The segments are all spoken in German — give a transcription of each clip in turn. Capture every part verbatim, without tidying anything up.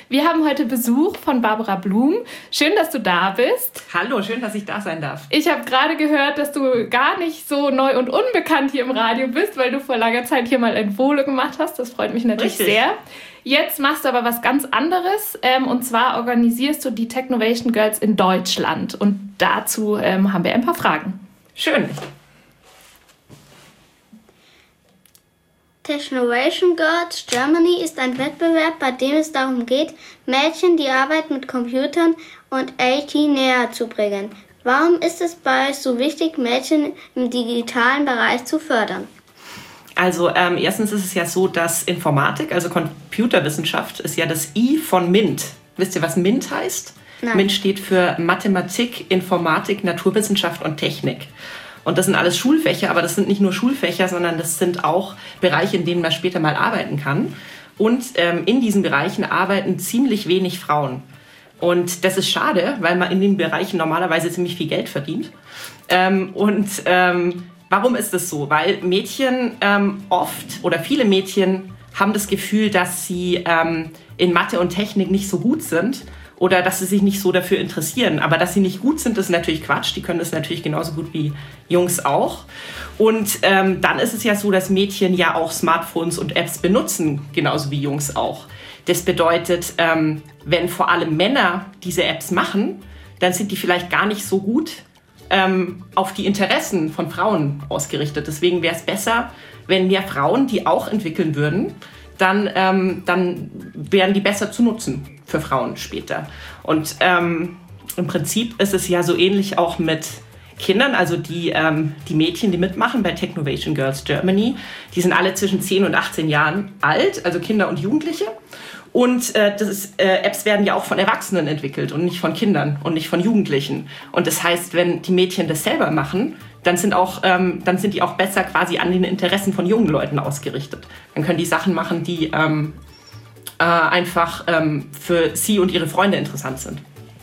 Wir haben heute Besuch von Barbara Blum. Schön, dass du da bist. Hallo, schön, dass ich da sein darf. Ich habe gerade gehört, dass du gar nicht so neu und unbekannt hier im Radio bist, weil du vor langer Zeit hier mal ein Volo gemacht hast. Das freut mich natürlich Richtig. sehr. Jetzt machst du aber was ganz anderes. Ähm, und zwar organisierst du die Technovation Girls in Deutschland. Und dazu ähm, haben wir ein paar Fragen. Schön. Technovation Girls Germany ist ein Wettbewerb, bei dem es darum geht, Mädchen die Arbeit mit Computern und I T näher zu bringen. Warum ist es bei euch so wichtig, Mädchen im digitalen Bereich zu fördern? Also ähm, erstens ist es ja so, dass Informatik, also Computerwissenschaft, ist ja das I von MINT. Wisst ihr, was MINT heißt? Nein. MINT steht für Mathematik, Informatik, Naturwissenschaft und Technik. Und das sind alles Schulfächer, aber das sind nicht nur Schulfächer, sondern das sind auch Bereiche, in denen man später mal arbeiten kann. Und ähm, in diesen Bereichen arbeiten ziemlich wenig Frauen. Und das ist schade, weil man in den Bereichen normalerweise ziemlich viel Geld verdient. Ähm, und ähm, warum ist das so? Weil Mädchen ähm, oft oder viele Mädchen haben das Gefühl, dass sie ähm, in Mathe und Technik nicht so gut sind. Oder dass sie sich nicht so dafür interessieren. Aber dass sie nicht gut sind, ist natürlich Quatsch. Die können das natürlich genauso gut wie Jungs auch. Und ähm, dann ist es ja so, dass Mädchen ja auch Smartphones und Apps benutzen, genauso wie Jungs auch. Das bedeutet, ähm, wenn vor allem Männer diese Apps machen, dann sind die vielleicht gar nicht so gut ähm, auf die Interessen von Frauen ausgerichtet. Deswegen wäre es besser, wenn mehr Frauen die auch entwickeln würden. Dann, ähm, dann wären die besser zu nutzen für Frauen später. Und ähm, im Prinzip ist es ja so ähnlich auch mit Kindern, also die, ähm, die Mädchen, die mitmachen bei Technovation Girls Germany, die sind alle zwischen zehn und achtzehn Jahren alt, also Kinder und Jugendliche. Und äh, das ist, äh, Apps werden ja auch von Erwachsenen entwickelt und nicht von Kindern und nicht von Jugendlichen. Und das heißt, wenn die Mädchen das selber machen, dann sind, auch, ähm, dann sind die auch besser quasi an den Interessen von jungen Leuten ausgerichtet. Dann können die Sachen machen, die ähm, äh, einfach ähm, für sie und ihre Freunde interessant sind.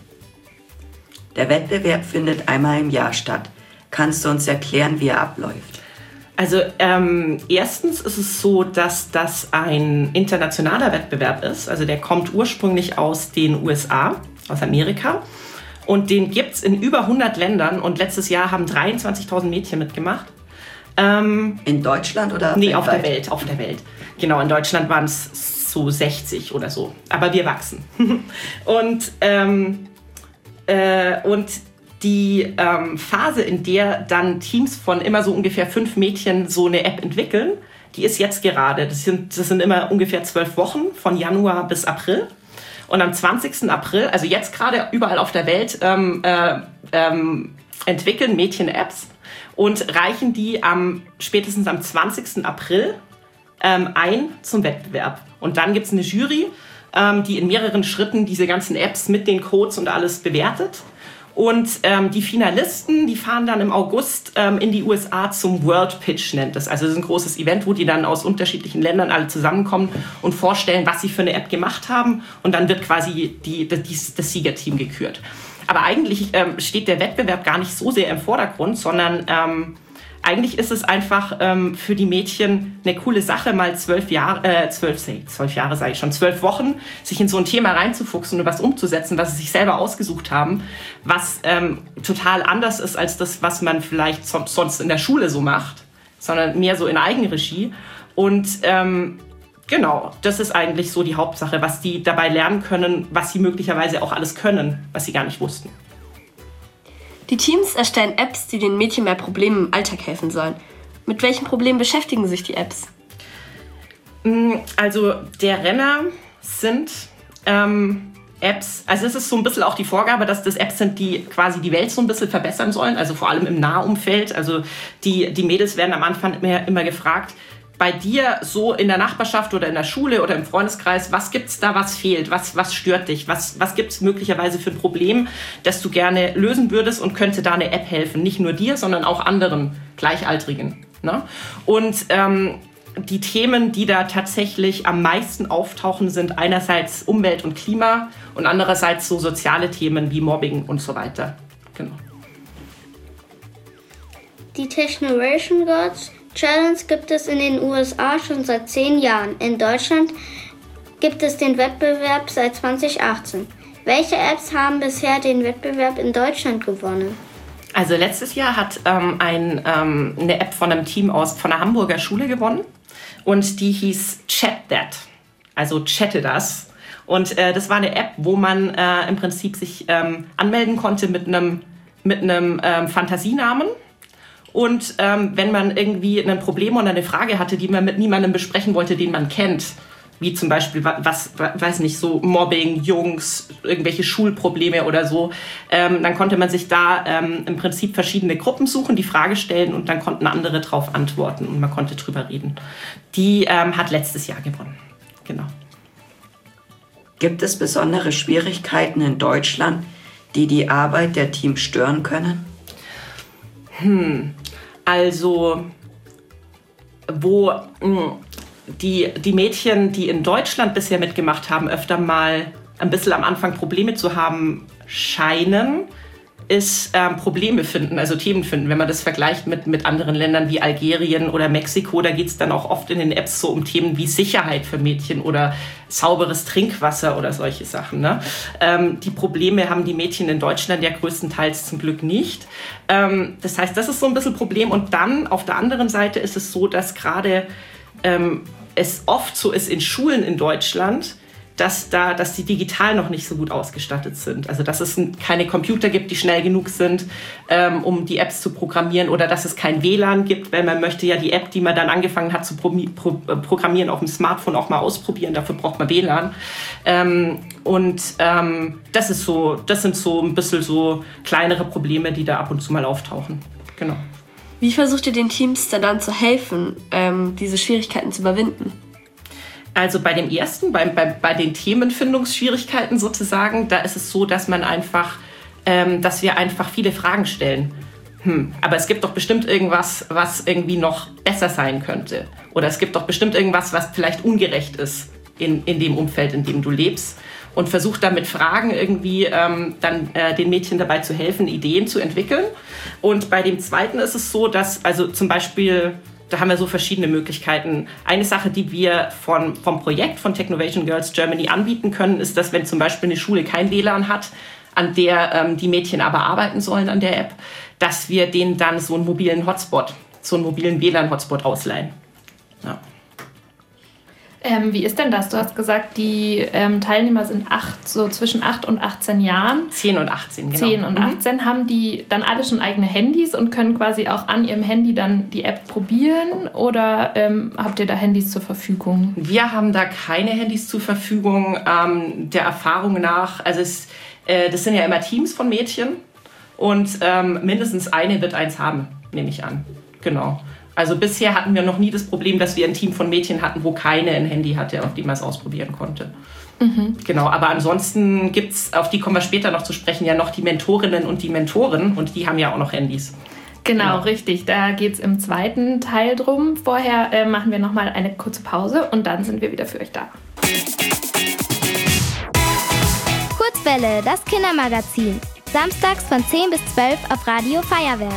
Der Wettbewerb findet einmal im Jahr statt. Kannst du uns erklären, wie er abläuft? Also ähm, erstens ist es so, dass das ein internationaler Wettbewerb ist. Also der kommt ursprünglich aus den U S A, aus Amerika. Und den gibt es in über hundert Ländern. Und letztes Jahr haben dreiundzwanzigtausend Mädchen mitgemacht. Ähm, in Deutschland oder Nee, weltweit? auf der Welt, auf der Welt. Genau, in Deutschland waren es so sechzig oder so. Aber wir wachsen. und, ähm, äh, und die ähm, Phase, in der dann Teams von immer so ungefähr fünf Mädchen so eine App entwickeln, die ist jetzt gerade. Das sind, das sind immer ungefähr zwölf Wochen, von Januar bis April. Und am zwanzigsten April, also jetzt gerade überall auf der Welt, ähm, äh, ähm, entwickeln Mädchen Apps und reichen die am, spätestens am zwanzigsten April ähm, ein zum Wettbewerb. Und dann gibt es eine Jury, ähm, die in mehreren Schritten diese ganzen Apps mit den Codes und alles bewertet. Und ähm, die Finalisten, die fahren dann im August ähm, in die U S A zum World Pitch, nennt es. Also das ist ein großes Event, wo die dann aus unterschiedlichen Ländern alle zusammenkommen und vorstellen, was sie für eine App gemacht haben. Und dann wird quasi die, die, das Siegerteam gekürt. Aber eigentlich ähm, steht der Wettbewerb gar nicht so sehr im Vordergrund, sondern ähm, eigentlich ist es einfach ähm, für die Mädchen eine coole Sache, mal zwölf Jahre, äh, zwölf, zwölf Jahre sage ich schon, zwölf Wochen, sich in so ein Thema reinzufuchsen und was umzusetzen, was sie sich selber ausgesucht haben, was ähm, total anders ist als das, was man vielleicht so, sonst in der Schule so macht, sondern mehr so in Eigenregie. Und ähm, genau, das ist eigentlich so die Hauptsache, was die dabei lernen können, was sie möglicherweise auch alles können, was sie gar nicht wussten. Die Teams erstellen Apps, die den Mädchen bei Problemen im Alltag helfen sollen. Mit welchen Problemen beschäftigen sich die Apps? Also der Renner sind ähm, Apps, also es ist so ein bisschen auch die Vorgabe, dass das Apps sind, die quasi die Welt so ein bisschen verbessern sollen, also vor allem im Nahumfeld. Also die, die Mädels werden am Anfang immer, immer gefragt, bei dir so in der Nachbarschaft oder in der Schule oder im Freundeskreis, was gibt's da, was fehlt, was, was stört dich, was, was gibt's möglicherweise für ein Problem, das du gerne lösen würdest und könnte da eine App helfen, nicht nur dir, sondern auch anderen Gleichaltrigen. Ne? Und ähm, die Themen, die da tatsächlich am meisten auftauchen, sind einerseits Umwelt und Klima und andererseits so soziale Themen wie Mobbing und so weiter. Genau. Die Technovation Girls Challenge gibt es in den U S A schon seit zehn Jahren. In Deutschland gibt es den Wettbewerb seit zweitausendachtzehn. Welche Apps haben bisher den Wettbewerb in Deutschland gewonnen? Also letztes Jahr hat ähm, ein, ähm, eine App von einem Team aus von einer Hamburger Schule gewonnen und die hieß Chat That, also Chatte das. Und äh, das war eine App, wo man äh, im Prinzip sich ähm, anmelden konnte mit einem mit einem ähm, Fantasienamen. Und ähm, wenn man irgendwie ein Problem oder eine Frage hatte, die man mit niemandem besprechen wollte, den man kennt, wie zum Beispiel, was, weiß nicht, so Mobbing, Jungs, irgendwelche Schulprobleme oder so, ähm, dann konnte man sich da ähm, im Prinzip verschiedene Gruppen suchen, die Frage stellen und dann konnten andere drauf antworten und man konnte drüber reden. Die ähm, hat letztes Jahr gewonnen. Genau. Gibt es besondere Schwierigkeiten in Deutschland, die die Arbeit der Teams stören können? Hm, also, wo mh, die, die Mädchen, die in Deutschland bisher mitgemacht haben, öfter mal ein bisschen am Anfang Probleme zu haben scheinen, ist ähm, Probleme finden, also Themen finden. Wenn man das vergleicht mit, mit anderen Ländern wie Algerien oder Mexiko, da geht es dann auch oft in den Apps so um Themen wie Sicherheit für Mädchen oder sauberes Trinkwasser oder solche Sachen. Ne? Ähm, die Probleme haben die Mädchen in Deutschland ja größtenteils zum Glück nicht. Ähm, das heißt, das ist so ein bisschen ein Problem. Und dann auf der anderen Seite ist es so, dass gerade ähm, es oft so ist in Schulen in Deutschland, dass, da, dass die digital noch nicht so gut ausgestattet sind. Also dass es keine Computer gibt, die schnell genug sind, ähm, um die Apps zu programmieren oder dass es kein W L A N gibt, weil man möchte ja die App, die man dann angefangen hat zu pro- pro- programmieren, auf dem Smartphone auch mal ausprobieren. Dafür braucht man W L A N. Ähm, und ähm, das, ist so, das sind so ein bisschen so kleinere Probleme, die da ab und zu mal auftauchen. Genau. Wie versucht ihr den Teams da dann zu helfen, ähm, diese Schwierigkeiten zu überwinden? Also bei dem ersten, bei, bei, bei den Themenfindungsschwierigkeiten sozusagen, da ist es so, dass man einfach, ähm, dass wir einfach viele Fragen stellen. Hm, aber es gibt doch bestimmt irgendwas, was irgendwie noch besser sein könnte. Oder es gibt doch bestimmt irgendwas, was vielleicht ungerecht ist in, in dem Umfeld, in dem du lebst. Und versucht dann mit Fragen irgendwie ähm, dann äh, den Mädchen dabei zu helfen, Ideen zu entwickeln. Und bei dem zweiten ist es so, dass also zum Beispiel, da haben wir so verschiedene Möglichkeiten. Eine Sache, die wir von, vom Projekt von Technovation Girls Germany anbieten können, ist, dass wenn zum Beispiel eine Schule kein W L A N hat, an der ähm, die Mädchen aber arbeiten sollen an der App, dass wir denen dann so einen mobilen Hotspot, so einen mobilen W L A N-Hotspot ausleihen. Ja. Ähm, wie ist denn das? Du hast gesagt, die ähm, Teilnehmer sind acht, so zwischen acht und achtzehn Jahren. zehn und achtzehn, genau. zehn und achtzehn. Mhm. Haben die dann alle schon eigene Handys und können quasi auch an ihrem Handy dann die App probieren? Oder ähm, habt ihr da Handys zur Verfügung? Wir haben da keine Handys zur Verfügung. Ähm, der Erfahrung nach, also es, äh, das sind ja immer Teams von Mädchen und ähm, mindestens eine wird eins haben, nehme ich an. Genau. Also bisher hatten wir noch nie das Problem, dass wir ein Team von Mädchen hatten, wo keine ein Handy hatte, auf dem man es ausprobieren konnte. Mhm. Genau, aber ansonsten gibt es, auf die kommen wir später noch zu sprechen, ja noch die Mentorinnen und die Mentoren und die haben ja auch noch Handys. Genau, Genau. Richtig. Da geht es im zweiten Teil drum. Vorher äh, machen wir nochmal eine kurze Pause und dann sind wir wieder für euch da. Kurzwelle, das Kindermagazin. Samstags von zehn bis zwölf auf Radio Feuerwerk.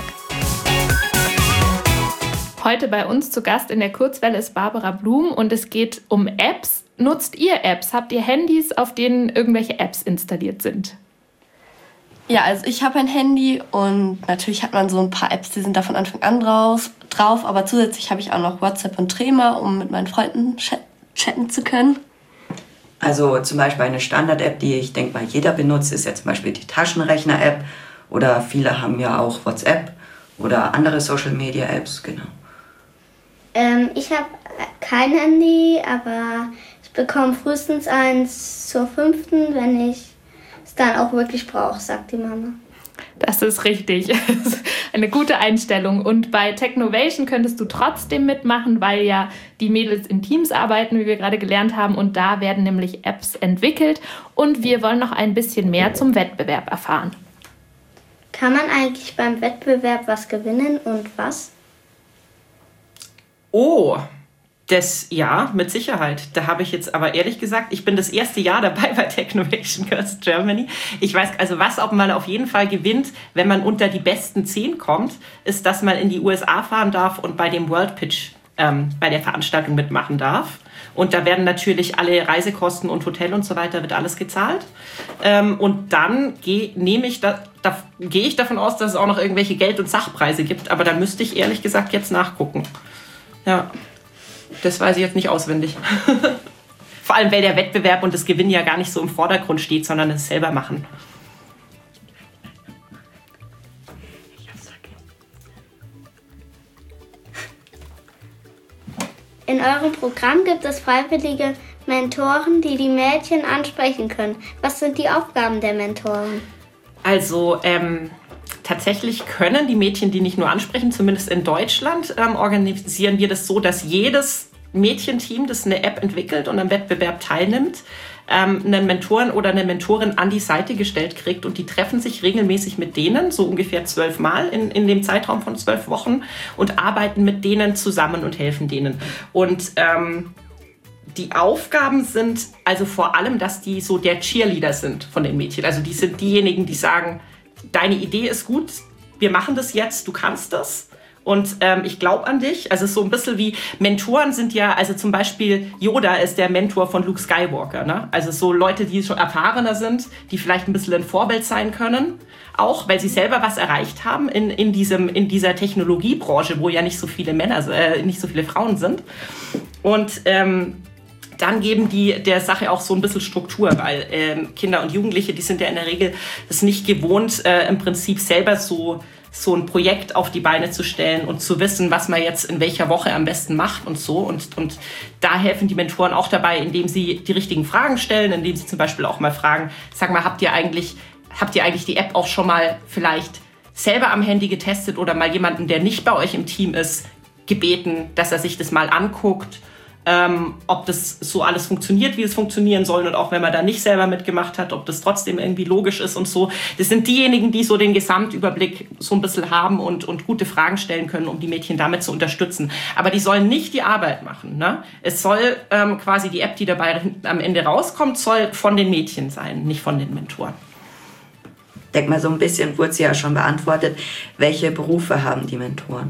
Heute bei uns zu Gast in der Kurzwelle ist Barbara Blum und es geht um Apps. Nutzt ihr Apps? Habt ihr Handys, auf denen irgendwelche Apps installiert sind? Ja, also ich habe ein Handy und natürlich hat man so ein paar Apps, die sind da von Anfang an drauf, drauf aber zusätzlich habe ich auch noch WhatsApp und Trema, um mit meinen Freunden chat- chatten zu können. Also zum Beispiel eine Standard-App, die ich denke mal jeder benutzt, ist ja zum Beispiel die Taschenrechner-App oder viele haben ja auch WhatsApp oder andere Social-Media-Apps, genau. Ähm, ich habe kein Handy, aber ich bekomme frühestens eins zur fünften, wenn ich es dann auch wirklich brauche, sagt die Mama. Das ist richtig. Eine gute Einstellung. Und bei Technovation könntest du trotzdem mitmachen, weil ja die Mädels in Teams arbeiten, wie wir gerade gelernt haben. Und da werden nämlich Apps entwickelt. Und wir wollen noch ein bisschen mehr zum Wettbewerb erfahren. Kann man eigentlich beim Wettbewerb was gewinnen und was? Oh, das, ja, mit Sicherheit. Da habe ich jetzt aber ehrlich gesagt, ich bin das erste Jahr dabei bei Technovation Girls Germany. Ich weiß, also was auch man auf jeden Fall gewinnt, wenn man unter die besten zehn kommt, ist, dass man in die U S A fahren darf und bei dem World Pitch, ähm, bei der Veranstaltung mitmachen darf. Und da werden natürlich alle Reisekosten und Hotel und so weiter, wird alles gezahlt. Ähm, und dann gehe nehme ich da, da, gehe ich davon aus, dass es auch noch irgendwelche Geld- und Sachpreise gibt. Aber da müsste ich ehrlich gesagt jetzt nachgucken. Ja, das weiß ich jetzt nicht auswendig. Vor allem, weil der Wettbewerb und das Gewinn ja gar nicht so im Vordergrund steht, sondern es selber machen. In eurem Programm gibt es freiwillige Mentoren, die die Mädchen ansprechen können. Was sind die Aufgaben der Mentoren? Also ähm, tatsächlich können die Mädchen die nicht nur ansprechen, zumindest in Deutschland ähm, organisieren wir das so, dass jedes Mädchenteam, das eine App entwickelt und am Wettbewerb teilnimmt, ähm, einen Mentoren oder eine Mentorin an die Seite gestellt kriegt und die treffen sich regelmäßig mit denen, so ungefähr zwölf Mal in, in dem Zeitraum von zwölf Wochen und arbeiten mit denen zusammen und helfen denen. Und ähm, die Aufgaben sind also vor allem, dass die so der Cheerleader sind von den Mädchen. Also die sind diejenigen, die sagen, deine Idee ist gut, wir machen das jetzt, du kannst das. Und ähm, ich glaube an dich. Also es ist so ein bisschen wie Mentoren sind ja, also zum Beispiel Yoda ist der Mentor von Luke Skywalker. Ne? Also so Leute, die schon erfahrener sind, die vielleicht ein bisschen ein Vorbild sein können. Auch, weil sie selber was erreicht haben in, in, diesem, in dieser Technologiebranche, wo ja nicht so viele Männer, äh, nicht so viele Frauen sind. Und ähm, dann geben die der Sache auch so ein bisschen Struktur, weil ähm, Kinder und Jugendliche, die sind ja in der Regel das nicht gewohnt, äh, im Prinzip selber so so ein Projekt auf die Beine zu stellen und zu wissen, was man jetzt in welcher Woche am besten macht und so. Und, und da helfen die Mentoren auch dabei, indem sie die richtigen Fragen stellen, indem sie zum Beispiel auch mal fragen, sag mal, habt ihr eigentlich, habt ihr eigentlich die App auch schon mal vielleicht selber am Handy getestet oder mal jemanden, der nicht bei euch im Team ist, gebeten, dass er sich das mal anguckt, ähm, ob das so alles funktioniert, wie es funktionieren soll und auch wenn man da nicht selber mitgemacht hat, ob das trotzdem irgendwie logisch ist und so. Das sind diejenigen, die so den Gesamtüberblick so ein bisschen haben und, und gute Fragen stellen können, um die Mädchen damit zu unterstützen. Aber die sollen nicht die Arbeit machen. Ne? Es soll ähm, quasi die App, die dabei am Ende rauskommt, soll von den Mädchen sein, nicht von den Mentoren. Ich denke mal, so ein bisschen wurde sie ja schon beantwortet. Welche Berufe haben die Mentoren?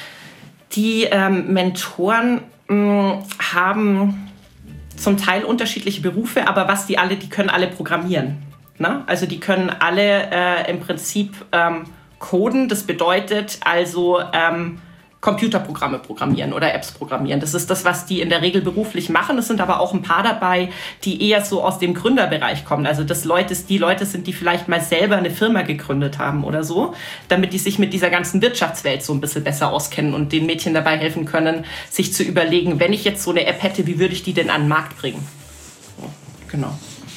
Die ähm, Mentoren mh, haben zum Teil unterschiedliche Berufe, aber was die alle, die können alle programmieren. Ne? Also die können alle äh, im Prinzip ähm, coden. Das bedeutet also ähm, Computerprogramme programmieren oder Apps programmieren. Das ist das, was die in der Regel beruflich machen. Es sind aber auch ein paar dabei, die eher so aus dem Gründerbereich kommen. Also das Leute, die Leute sind, die vielleicht mal selber eine Firma gegründet haben oder so, damit die sich mit dieser ganzen Wirtschaftswelt so ein bisschen besser auskennen und den Mädchen dabei helfen können, sich zu überlegen, wenn ich jetzt so eine App hätte, wie würde ich die denn an den Markt bringen? So, genau.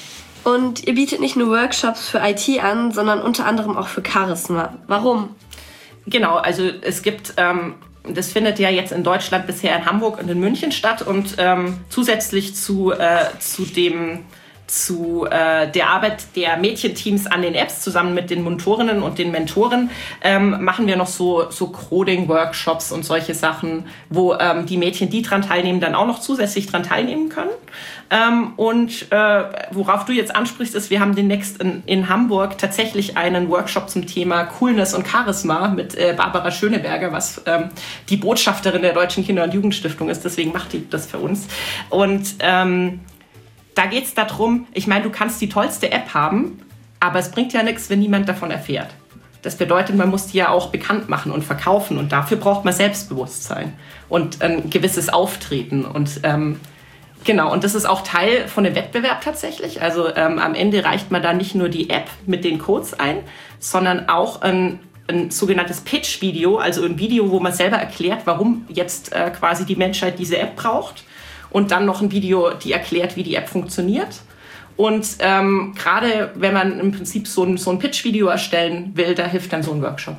Und ihr bietet nicht nur Workshops für I T an, sondern unter anderem auch für Charisma. Warum? Genau, also es gibt... Ähm, Das findet ja jetzt in Deutschland bisher in Hamburg und in München statt und ähm, zusätzlich zu, äh, zu, dem, zu äh, der Arbeit der Mädchenteams an den Apps zusammen mit den Mentorinnen und den Mentoren ähm, machen wir noch so, so Coding-Workshops und solche Sachen, wo ähm, die Mädchen, die dran teilnehmen, dann auch noch zusätzlich dran teilnehmen können. Ähm, und äh, worauf du jetzt ansprichst, ist, wir haben demnächst in, in Hamburg tatsächlich einen Workshop zum Thema Coolness und Charisma mit äh, Barbara Schöneberger, was ähm, die Botschafterin der Deutschen Kinder- und Jugendstiftung ist. Deswegen macht die das für uns. Und ähm, da geht es darum, ich meine, du kannst die tollste App haben, aber es bringt ja nichts, wenn niemand davon erfährt. Das bedeutet, man muss die ja auch bekannt machen und verkaufen. Und dafür braucht man Selbstbewusstsein und ein gewisses Auftreten. Und ähm, genau, und das ist auch Teil von dem Wettbewerb tatsächlich. Also ähm, am Ende reicht man da nicht nur die App mit den Codes ein, sondern auch ein, ein sogenanntes Pitch-Video, also ein Video, wo man selber erklärt, warum jetzt äh, quasi die Menschheit diese App braucht. Und dann noch ein Video, die erklärt, wie die App funktioniert. Und ähm, gerade wenn man im Prinzip so ein, so ein Pitch-Video erstellen will, da hilft dann so ein Workshop.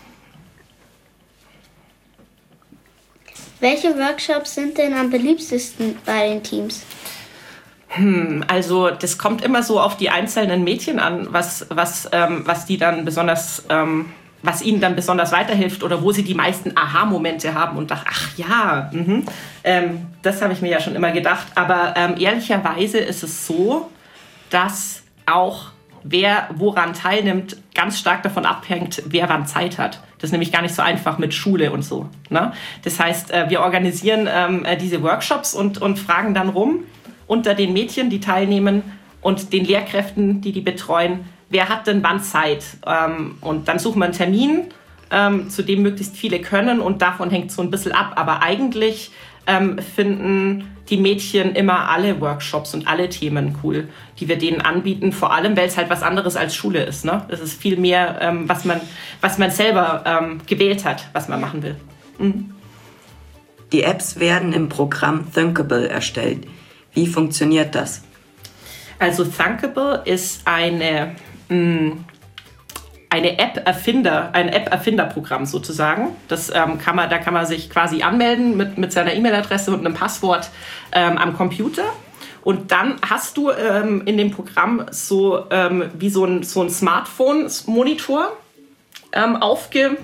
Welche Workshops sind denn am beliebtesten bei den Teams? Hm, also das kommt immer so auf die einzelnen Mädchen an, was, was, ähm, was die dann besonders... Ähm, was ihnen dann besonders weiterhilft oder wo sie die meisten Aha-Momente haben und dachten, ach ja, mhm. ähm, das habe ich mir ja schon immer gedacht. Aber ähm, ehrlicherweise ist es so, dass auch wer woran teilnimmt, ganz stark davon abhängt, wer wann Zeit hat. Das ist nämlich gar nicht so einfach mit Schule und so. Ne? Das heißt, wir organisieren ähm, diese Workshops und, und fragen dann rum unter den Mädchen, die teilnehmen, und den Lehrkräften, die die betreuen, wer hat denn wann Zeit? Ähm, und dann suchen wir einen Termin, ähm, zu dem möglichst viele können, und davon hängt so ein bisschen ab. Aber eigentlich ähm, finden die Mädchen immer alle Workshops und alle Themen cool, die wir denen anbieten, vor allem, weil es halt was anderes als Schule ist. Ne? Es ist viel mehr, ähm, was man, was man selber ähm, gewählt hat, was man machen will. Mhm. Die Apps werden im Programm Thinkable erstellt. Wie funktioniert das? Also Thinkable ist eine, mh, eine App-Erfinder, ein App-Erfinderprogramm sozusagen. Das, ähm, kann man, da kann man sich quasi anmelden mit, mit seiner E-Mail-Adresse und einem Passwort ähm, am Computer. Und dann hast du ähm, in dem Programm so ähm, wie so ein, so ein Smartphone-Monitor ähm, aufge,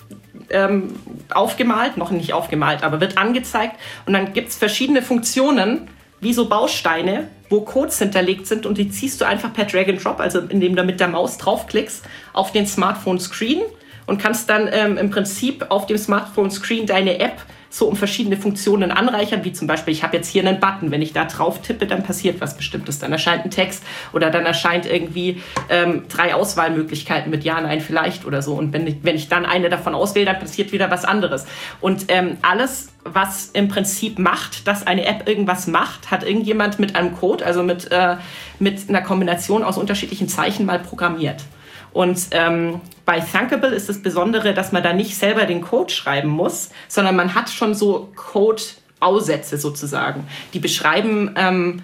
ähm, aufgemalt, noch nicht aufgemalt, aber wird angezeigt. Und dann gibt es verschiedene Funktionen, wie so Bausteine, wo Codes hinterlegt sind, und die ziehst du einfach per Drag and Drop, also indem du mit der Maus draufklickst, auf den Smartphone-Screen, und kannst dann ähm, im Prinzip auf dem Smartphone-Screen deine App so um verschiedene Funktionen anreichern, wie zum Beispiel, ich habe jetzt hier einen Button, wenn ich da drauf tippe, dann passiert was Bestimmtes, dann erscheint ein Text oder dann erscheint irgendwie ähm, drei Auswahlmöglichkeiten mit Ja, Nein, Vielleicht oder so, und wenn ich, wenn ich dann eine davon auswähle, dann passiert wieder was anderes. Und ähm, alles, was im Prinzip macht, dass eine App irgendwas macht, hat irgendjemand mit einem Code, also mit, äh, mit einer Kombination aus unterschiedlichen Zeichen mal programmiert. Und ähm, bei Thinkable ist das Besondere, dass man da nicht selber den Code schreiben muss, sondern man hat schon so Code-Aussätze sozusagen. Die beschreiben, ähm,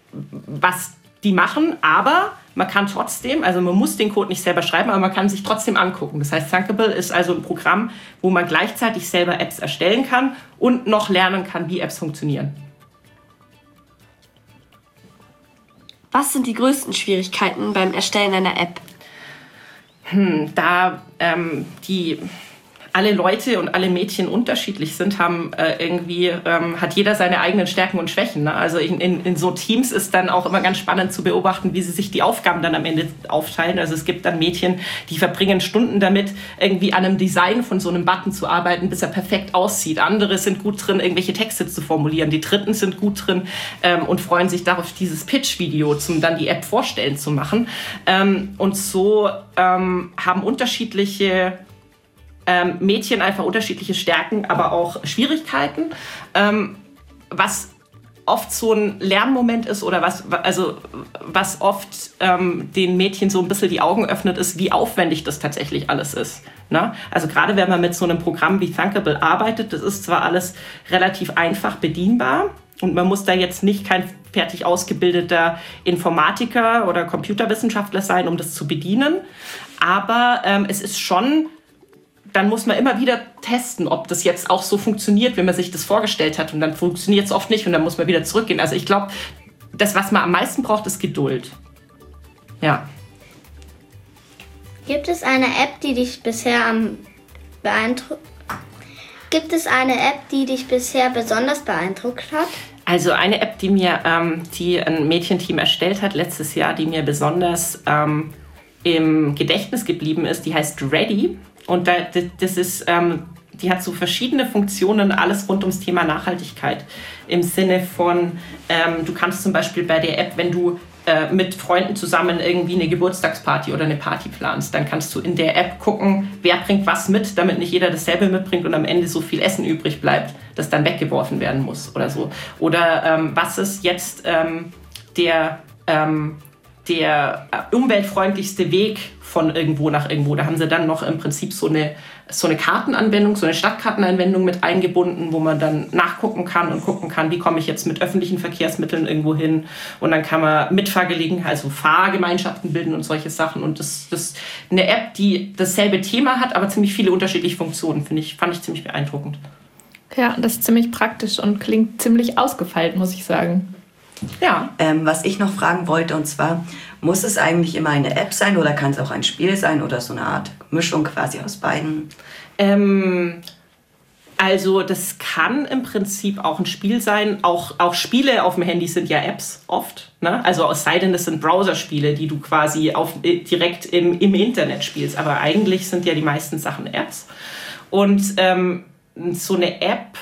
was die machen, aber man kann trotzdem, also man muss den Code nicht selber schreiben, aber man kann sich trotzdem angucken. Das heißt, Thinkable ist also ein Programm, wo man gleichzeitig selber Apps erstellen kann und noch lernen kann, wie Apps funktionieren. Was sind die größten Schwierigkeiten beim Erstellen einer App? Hm, da ähm, die alle Leute und alle Mädchen unterschiedlich sind, haben äh, irgendwie ähm, hat jeder seine eigenen Stärken und Schwächen. Ne? Also in, in, in so Teams ist dann auch immer ganz spannend zu beobachten, wie sie sich die Aufgaben dann am Ende aufteilen. Also es gibt dann Mädchen, die verbringen Stunden damit, irgendwie an einem Design von so einem Button zu arbeiten, bis er perfekt aussieht. Andere sind gut drin, irgendwelche Texte zu formulieren. Die Dritten sind gut drin ähm, und freuen sich darauf, dieses Pitch-Video, zum dann die App vorstellen zu machen. Ähm, und so ähm, haben unterschiedliche Ähm, Mädchen einfach unterschiedliche Stärken, aber auch Schwierigkeiten, ähm, was oft so ein Lernmoment ist oder was, also, was oft ähm, den Mädchen so ein bisschen die Augen öffnet, ist, wie aufwendig das tatsächlich alles ist. Ne? Also gerade wenn man mit so einem Programm wie Thinkable arbeitet, das ist zwar alles relativ einfach bedienbar und man muss da jetzt nicht kein fertig ausgebildeter Informatiker oder Computerwissenschaftler sein, um das zu bedienen, aber ähm, es ist schon, dann muss man immer wieder testen, ob das jetzt auch so funktioniert, wie man sich das vorgestellt hat. Und dann funktioniert es oft nicht und dann muss man wieder zurückgehen. Also ich glaube, das, was man am meisten braucht, ist Geduld. Ja. Gibt es eine App, die dich bisher am beeindruckt? Gibt es eine App, die dich bisher besonders beeindruckt hat? Also eine App, die mir, ähm, die ein Mädchenteam erstellt hat letztes Jahr, die mir besonders ähm, im Gedächtnis geblieben ist, die heißt Ready. Und da, das ist, ähm, die hat so verschiedene Funktionen, alles rund ums Thema Nachhaltigkeit. Im Sinne von, ähm, du kannst zum Beispiel bei der App, wenn du äh, mit Freunden zusammen irgendwie eine Geburtstagsparty oder eine Party planst, dann kannst du in der App gucken, wer bringt was mit, damit nicht jeder dasselbe mitbringt und am Ende so viel Essen übrig bleibt, das dann weggeworfen werden muss oder so. Oder ähm, was ist jetzt ähm, der... Ähm, der umweltfreundlichste Weg von irgendwo nach irgendwo. Da haben sie dann noch im Prinzip so eine, so eine Kartenanwendung, so eine Stadtkartenanwendung mit eingebunden, wo man dann nachgucken kann und gucken kann, wie komme ich jetzt mit öffentlichen Verkehrsmitteln irgendwo hin. Und dann kann man Mitfahrgelegenheiten, also Fahrgemeinschaften bilden und solche Sachen. Und das ist eine App, die dasselbe Thema hat, aber ziemlich viele unterschiedliche Funktionen, finde ich, fand ich ziemlich beeindruckend. Ja, das ist ziemlich praktisch und klingt ziemlich ausgefeilt, muss ich sagen. Ja. Ähm, was ich noch fragen wollte, und zwar, muss es eigentlich immer eine App sein oder kann es auch ein Spiel sein oder so eine Art Mischung quasi aus beiden? Ähm, Also das kann im Prinzip auch ein Spiel sein. Auch, auch Spiele auf dem Handy sind ja Apps oft. Ne? Also es sei denn, es sind Browserspiele, die du quasi auf, direkt im, im Internet spielst. Aber eigentlich sind ja die meisten Sachen Apps. Und ähm, so eine App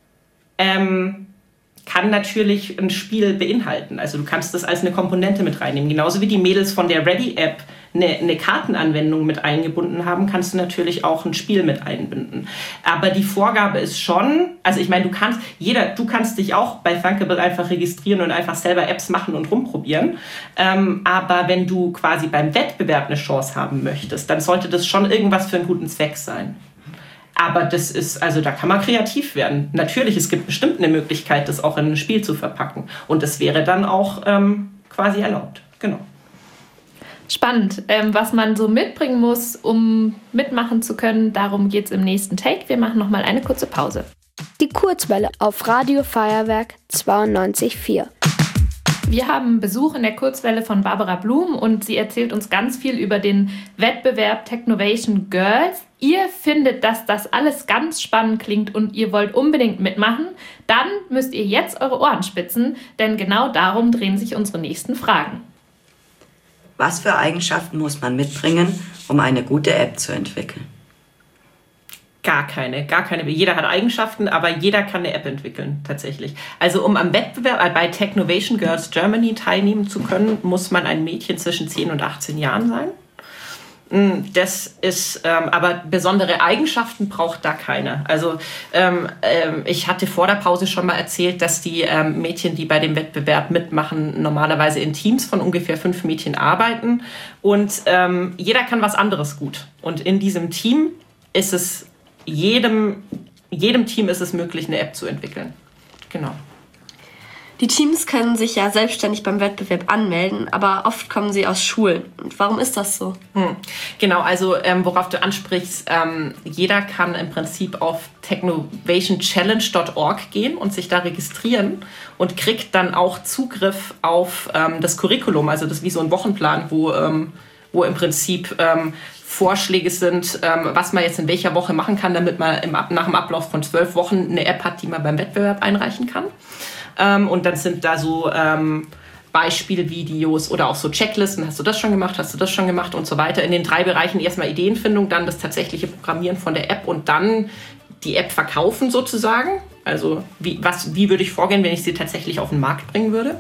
ähm, kann natürlich ein Spiel beinhalten. Also du kannst das als eine Komponente mit reinnehmen. Genauso wie die Mädels von der Ready-App eine, eine Kartenanwendung mit eingebunden haben, kannst du natürlich auch ein Spiel mit einbinden. Aber die Vorgabe ist schon, also ich meine, du kannst, jeder, du kannst dich auch bei Thunkable einfach registrieren und einfach selber Apps machen und rumprobieren. Ähm, aber wenn du quasi beim Wettbewerb eine Chance haben möchtest, dann sollte das schon irgendwas für einen guten Zweck sein. Aber das ist, also da kann man kreativ werden. Natürlich, es gibt bestimmt eine Möglichkeit, das auch in ein Spiel zu verpacken. Und das wäre dann auch ähm, quasi erlaubt. Genau. Spannend, ähm, was man so mitbringen muss, um mitmachen zu können. Darum geht es im nächsten Take. Wir machen nochmal eine kurze Pause. Die Kurzwelle auf Radio Feuerwerk zweiundneunzig Komma vier. Wir haben Besuch in der Kurzwelle von Barbara Blum und sie erzählt uns ganz viel über den Wettbewerb Technovation Girls. Ihr findet, dass das alles ganz spannend klingt und ihr wollt unbedingt mitmachen, dann müsst ihr jetzt eure Ohren spitzen, denn genau darum drehen sich unsere nächsten Fragen. Was für Eigenschaften muss man mitbringen, um eine gute App zu entwickeln? Gar keine, gar keine. Jeder hat Eigenschaften, aber jeder kann eine App entwickeln, tatsächlich. Also um am Wettbewerb bei Technovation Girls Germany teilnehmen zu können, muss man ein Mädchen zwischen zehn und achtzehn Jahren sein. Das ist, ähm, aber besondere Eigenschaften braucht da keiner. Also ähm, ähm, ich hatte vor der Pause schon mal erzählt, dass die ähm, Mädchen, die bei dem Wettbewerb mitmachen, normalerweise in Teams von ungefähr fünf Mädchen arbeiten. Und ähm, jeder kann was anderes gut. Und in diesem Team ist es jedem, jedem Team ist es möglich, eine App zu entwickeln. Genau. Die Teams können sich ja selbstständig beim Wettbewerb anmelden, aber oft kommen sie aus Schulen. Und warum ist das so? Hm. Genau, also ähm, worauf du ansprichst, ähm, jeder kann im Prinzip auf technovation challenge dot org gehen und sich da registrieren und kriegt dann auch Zugriff auf ähm, das Curriculum, also das ist wie so ein Wochenplan, wo, ähm, wo im Prinzip ähm, Vorschläge sind, ähm, was man jetzt in welcher Woche machen kann, damit man im, nach dem Ablauf von zwölf Wochen eine App hat, die man beim Wettbewerb einreichen kann. Ähm, und dann sind da so ähm, Beispielvideos oder auch so Checklisten. Hast du das schon gemacht? Hast du das schon gemacht? Und so weiter. In den drei Bereichen erstmal Ideenfindung, dann das tatsächliche Programmieren von der App und dann die App verkaufen sozusagen. Also wie, was, wie würde ich vorgehen, wenn ich sie tatsächlich auf den Markt bringen würde?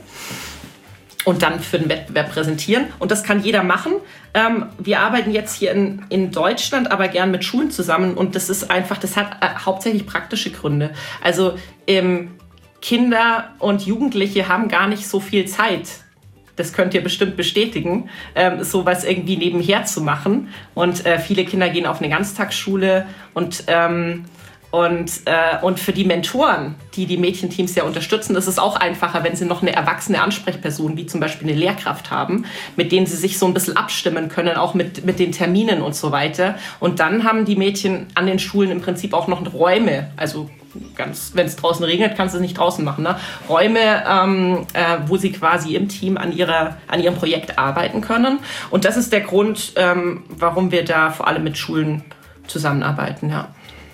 Und dann für den Wettbewerb präsentieren. Und das kann jeder machen. Ähm, wir arbeiten jetzt hier in, in Deutschland, aber gern mit Schulen zusammen. Und das ist einfach, das hat äh, hauptsächlich praktische Gründe. Also ähm, Kinder und Jugendliche haben gar nicht so viel Zeit. Das könnt ihr bestimmt bestätigen, ähm, sowas irgendwie nebenher zu machen. Und äh, viele Kinder gehen auf eine Ganztagsschule und ähm, Und, äh, und für die Mentoren, die die Mädchenteams ja unterstützen, ist es auch einfacher, wenn sie noch eine erwachsene Ansprechperson, wie zum Beispiel eine Lehrkraft haben, mit denen sie sich so ein bisschen abstimmen können, auch mit, mit den Terminen und so weiter. Und dann haben die Mädchen an den Schulen im Prinzip auch noch Räume, also ganz, wenn es draußen regnet, kannst du es nicht draußen machen, ne? Räume, ähm, äh, wo sie quasi im Team an, ihrer, an ihrem Projekt arbeiten können. Und das ist der Grund, ähm, warum wir da vor allem mit Schulen zusammenarbeiten, ja.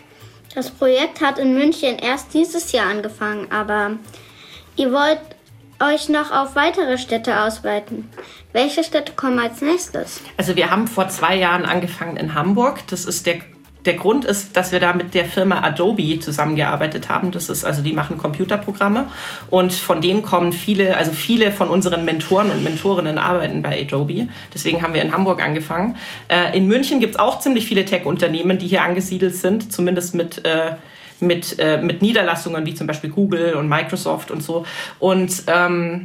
Das Projekt hat in München erst dieses Jahr angefangen, aber ihr wollt euch noch auf weitere Städte ausweiten. Welche Städte kommen als nächstes? Also wir haben vor zwei Jahren angefangen in Hamburg. Das ist der, der Grund ist, dass wir da mit der Firma Adobe zusammengearbeitet haben. Das ist, also die machen Computerprogramme und von denen kommen viele, also viele von unseren Mentoren und Mentorinnen arbeiten bei Adobe. Deswegen haben wir in Hamburg angefangen. Äh, in München gibt es auch ziemlich viele Tech-Unternehmen, die hier angesiedelt sind, zumindest mit äh, mit, äh, mit Niederlassungen wie zum Beispiel Google und Microsoft und so. Und ähm,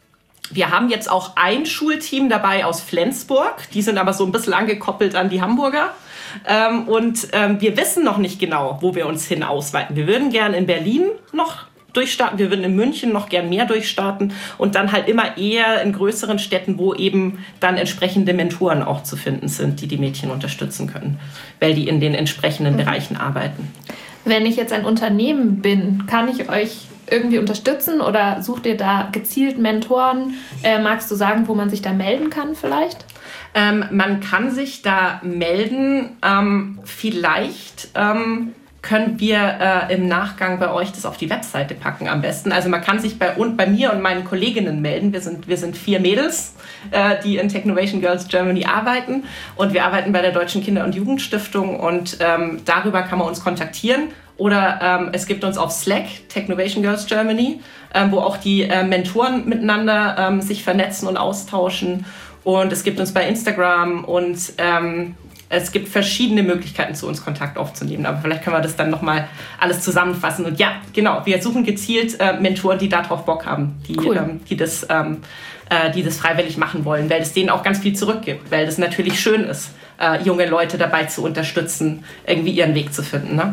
wir haben jetzt auch ein Schulteam dabei aus Flensburg. Die sind aber so ein bisschen angekoppelt an die Hamburger. Ähm, und ähm, wir wissen noch nicht genau, wo wir uns hin ausweiten. Wir würden gern in Berlin noch durchstarten, wir würden in München noch gern mehr durchstarten und dann halt immer eher in größeren Städten, wo eben dann entsprechende Mentoren auch zu finden sind, die die Mädchen unterstützen können, weil die in den entsprechenden mhm. Bereichen arbeiten. Wenn ich jetzt ein Unternehmen bin, kann ich euch irgendwie unterstützen oder sucht ihr da gezielt Mentoren? Äh, magst du sagen, wo man sich da melden kann vielleicht? Ähm, man kann sich da melden, ähm, vielleicht ähm, können wir äh, im Nachgang bei euch das auf die Webseite packen am besten. Also man kann sich bei, und bei mir und meinen Kolleginnen melden. Wir sind, wir sind vier Mädels, äh, die in Technovation Girls Germany arbeiten. Und wir arbeiten bei der Deutschen Kinder- und Jugendstiftung. Und ähm, darüber kann man uns kontaktieren. Oder ähm, es gibt uns auf Slack, Technovation Girls Germany, ähm, wo auch die äh, Mentoren miteinander ähm, sich vernetzen und austauschen. Und es gibt uns bei Instagram und ähm, es gibt verschiedene Möglichkeiten, zu uns Kontakt aufzunehmen. Aber vielleicht können wir das dann nochmal alles zusammenfassen. Und ja, genau, wir suchen gezielt äh, Mentoren, die darauf Bock haben, die, cool. ähm, die, das, ähm, äh, die das freiwillig machen wollen, weil es denen auch ganz viel zurückgibt. Weil das natürlich schön ist, äh, junge Leute dabei zu unterstützen, irgendwie ihren Weg zu finden. Ne?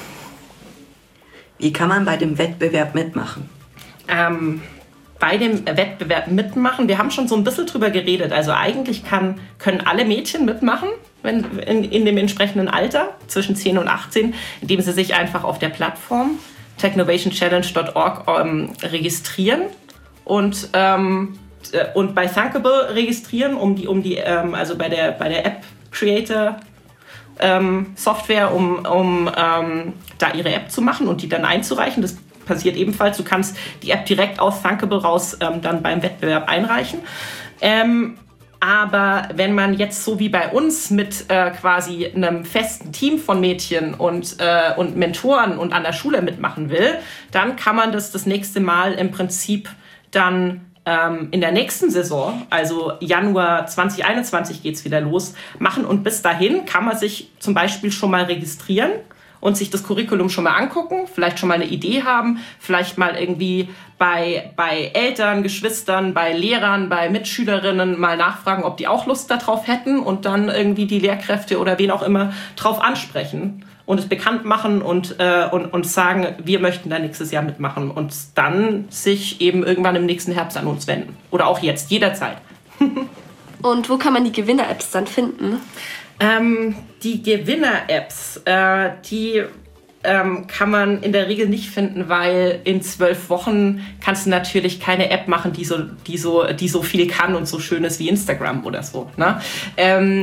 Wie kann man bei dem Wettbewerb mitmachen? Ähm, bei dem Wettbewerb mitmachen, wir haben schon so ein bisschen drüber geredet. Also eigentlich kann, können alle Mädchen mitmachen, wenn, in, in dem entsprechenden Alter, zwischen zehn und achtzehn, indem sie sich einfach auf der Plattform technovation challenge dot org ähm, registrieren und, ähm, und bei Thunkable registrieren, um die, um die ähm, also bei der, bei der App Creator ähm, Software, um, um ähm, da ihre App zu machen und die dann einzureichen. Das passiert ebenfalls. Du kannst die App direkt aus Thunkable raus ähm, dann beim Wettbewerb einreichen. Ähm, aber wenn man jetzt so wie bei uns mit äh, quasi einem festen Team von Mädchen und, äh, und Mentoren und an der Schule mitmachen will, dann kann man das das nächste Mal im Prinzip dann ähm, in der nächsten Saison, also Januar zwanzig einundzwanzig geht's wieder los, machen. Und bis dahin kann man sich zum Beispiel schon mal registrieren und sich das Curriculum schon mal angucken, vielleicht schon mal eine Idee haben, vielleicht mal irgendwie bei, bei Eltern, Geschwistern, bei Lehrern, bei Mitschülerinnen mal nachfragen, ob die auch Lust darauf hätten und dann irgendwie die Lehrkräfte oder wen auch immer drauf ansprechen und es bekannt machen und, äh, und, und sagen, wir möchten da nächstes Jahr mitmachen und dann sich eben irgendwann im nächsten Herbst an uns wenden. Oder auch jetzt, jederzeit. Und wo kann man die Gewinner-Apps dann finden? Ähm, die Gewinner-Apps, äh, die ähm, kann man in der Regel nicht finden, weil in zwölf Wochen kannst du natürlich keine App machen, die so, die so, die so viel kann und so schön ist wie Instagram oder so. Ne? Ähm,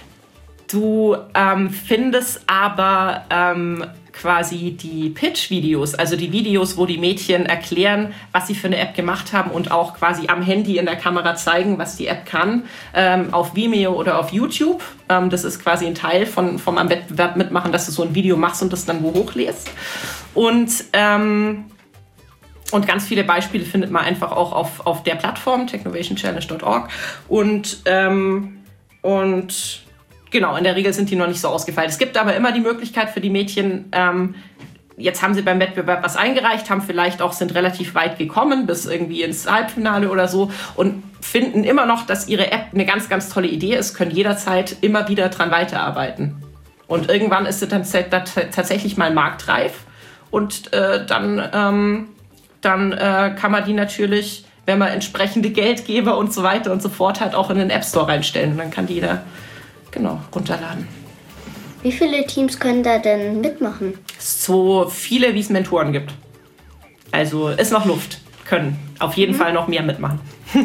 du ähm, findest aber ähm, quasi die Pitch-Videos, also die Videos, wo die Mädchen erklären, was sie für eine App gemacht haben und auch quasi am Handy in der Kamera zeigen, was die App kann, ähm, auf Vimeo oder auf YouTube. Ähm, das ist quasi ein Teil von, vom am Wettbewerb mitmachen, dass du so ein Video machst und das dann wo hochlädst. Und, ähm, und ganz viele Beispiele findet man einfach auch auf, auf der Plattform technovation challenge dot org. Und, ähm, und genau, in der Regel sind die noch nicht so ausgefeilt. Es gibt aber immer die Möglichkeit für die Mädchen, ähm, jetzt haben sie beim Wettbewerb was eingereicht, haben vielleicht auch, sind relativ weit gekommen, bis irgendwie ins Halbfinale oder so und finden immer noch, dass ihre App eine ganz, ganz tolle Idee ist, können jederzeit immer wieder dran weiterarbeiten. Und irgendwann ist sie dann tatsächlich mal marktreif und äh, dann, ähm, dann äh, kann man die natürlich, wenn man entsprechende Geldgeber und so weiter und so fort hat, auch in den App Store reinstellen. Und dann kann die jeder Genau, runterladen. Wie viele Teams können da denn mitmachen? So viele, wie es Mentoren gibt. Also ist noch Luft. Können auf jeden mhm. Fall noch mehr mitmachen.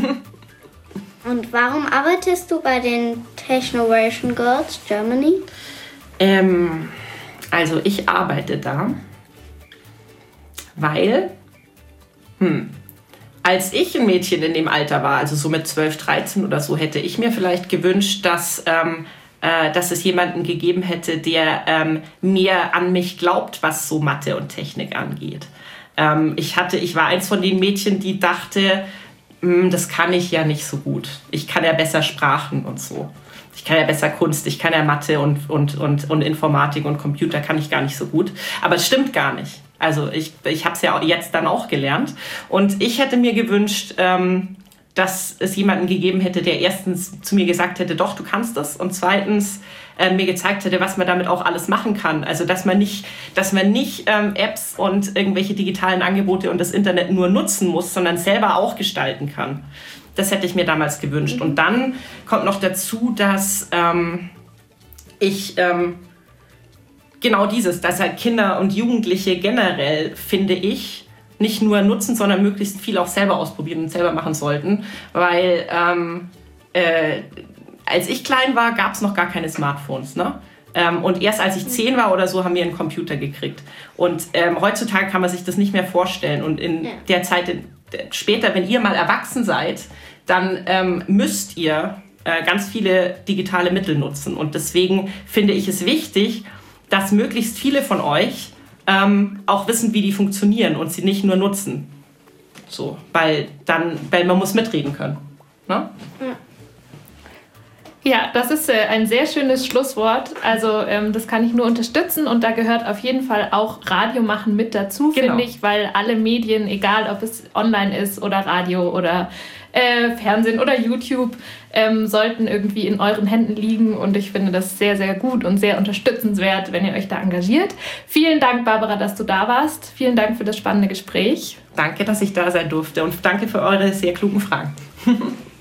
Und warum arbeitest du bei den Technovation Girls Germany? Ähm, also ich arbeite da, weil hm, als ich ein Mädchen in dem Alter war, also so mit zwölf, dreizehn oder so, hätte ich mir vielleicht gewünscht, dass, ähm, äh, dass es jemanden gegeben hätte, der ähm, mehr an mich glaubt, was so Mathe und Technik angeht. Ähm, ich, hatte, ich war eins von den Mädchen, die dachte, das kann ich ja nicht so gut. Ich kann ja besser Sprachen und so. Ich kann ja besser Kunst, ich kann ja Mathe und, und, und, und Informatik und Computer kann ich gar nicht so gut. Aber es stimmt gar nicht. Also ich, ich habe es ja jetzt dann auch gelernt. Und ich hätte mir gewünscht, ähm, dass es jemanden gegeben hätte, der erstens zu mir gesagt hätte, doch, du kannst das. Und zweitens äh, mir gezeigt hätte, was man damit auch alles machen kann. Also dass man nicht, dass man nicht ähm, Apps und irgendwelche digitalen Angebote und das Internet nur nutzen muss, sondern selber auch gestalten kann. Das hätte ich mir damals gewünscht. Und dann kommt noch dazu, dass ähm, ich... Ähm, Genau dieses, dass halt Kinder und Jugendliche generell, finde ich, nicht nur nutzen, sondern möglichst viel auch selber ausprobieren und selber machen sollten. Weil ähm, äh, als ich klein war, gab es noch gar keine Smartphones. Ne? Ähm, und erst als ich zehn war oder so, haben wir einen Computer gekriegt. Und ähm, heutzutage kann man sich das nicht mehr vorstellen. Und in ja. der Zeit in, später, wenn ihr mal erwachsen seid, dann ähm, müsst ihr äh, ganz viele digitale Mittel nutzen. Und deswegen finde ich es wichtig, dass möglichst viele von euch ähm, auch wissen, wie die funktionieren und sie nicht nur nutzen. So, weil, dann, weil man muss mitreden können. Ne? Ja. Ja, das ist äh, ein sehr schönes Schlusswort. Also ähm, das kann ich nur unterstützen und da gehört auf jeden Fall auch Radio machen mit dazu, genau. finde ich, weil alle Medien, egal ob es online ist oder Radio oder äh, Fernsehen oder YouTube, ähm, sollten irgendwie in euren Händen liegen und ich finde das sehr, sehr gut und sehr unterstützenswert, wenn ihr euch da engagiert. Vielen Dank, Barbara, dass du da warst. Vielen Dank für das spannende Gespräch. Danke, dass ich da sein durfte und danke für eure sehr klugen Fragen.